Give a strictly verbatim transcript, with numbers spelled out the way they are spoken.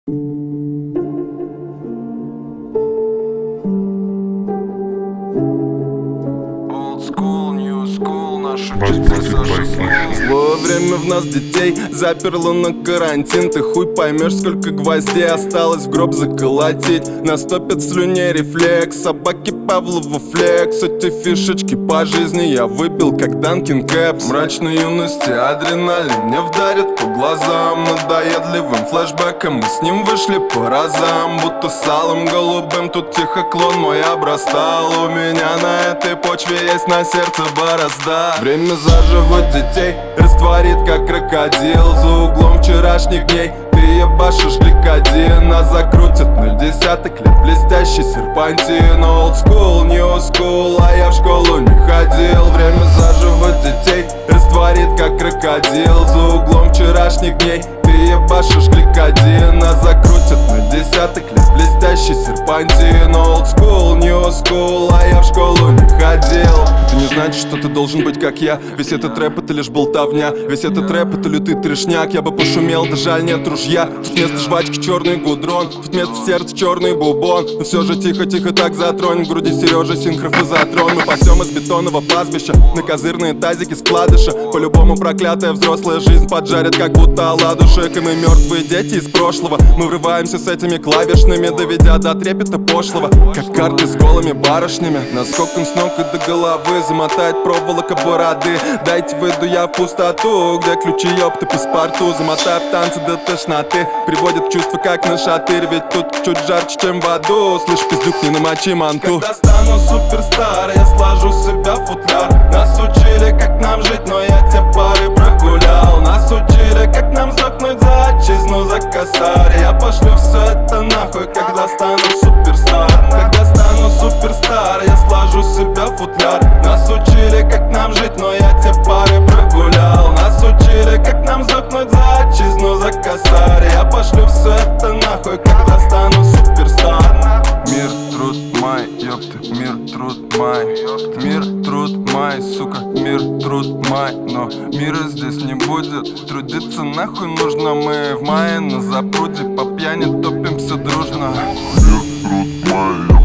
Злое время в нас детей заперло на карантин. Ты хуй поймешь, сколько гвоздей осталось в гроб заколотить. Наступят слюней рефлекс, собаки Павлова флекс. Эти фишечки по жизни я выбил, как Данкин Кэпс. Мрачной юности адреналин мне вдарит по глазам. Надоедливым флешбеком мы с ним вышли по разам. Будто салом голубым тут тихо клон мой обрастал. У меня на этой почве есть на сердце борозда. Время заживать детей растворит, как крокодил. За углом вчерашних дней ты ебашишь гликодин, а закрутит ноль десяток лет блестящий серпантин. Old school, new school, а я в школу не ходил. Время заживать детей растворит, как крокодил. За углом вчерашних дней ты ебашишь гликодин, а закрутит ноль десяток лет блестящий серпантин. Old school, new school, а я в школу не ходил. Это не значит, что ты должен быть как я. Весь этот рэп это лишь болтовня. Весь этот рэп это лютый трешняк. Я бы пошумел, да жаль нет ружья. Тут вместо жвачки черный гудрон, тут вместо сердца черный бубон. Но все же тихо-тихо так затронь. В груди Сережа синхроф и затрон. Мы пасем из бетонного пастбища на козырные тазики складыша. По-любому проклятая взрослая жизнь поджарит, как будто оладушек. И мы мертвые дети из прошлого. Мы врываемся с этими клавишными, доведя до трепета пошлого. Как карты с голыми барышнями, наскоком с ног и до головы. Замотает проволока бороды. Дайте выйду я в пустоту, где ключи ёпты паспорту. Замотаю в танцы до тошноты, приводит чувства как на шатырь. Ведь тут чуть жарче, чем в аду. Слышь, пиздюк, не намочи манту. Когда стану суперстар, я сложу с себя футляр. Нас учили, как нам жить, но я те пары прогулял. Нас учили, как нам сдохнуть за отчизну, за косарь. Я пошлю все это нахуй, когда стану суперстар. Когда стану суперстар, я сложу с себя футляр. Нас учили, как нам жить, но я те пары прогулял. Нас учили, как нам сдохнуть за отчизну, за косарь. Я пошлю все это нахуй, когда стану суперстар. Мир, труд, май, ёпты, мир, труд, май. Мир, труд, май, сука, мир, труд, май. Но мира здесь не будет, трудиться нахуй нужно. Мы в мае на запруде по пьяни топим все дружно. Мир, труд, май,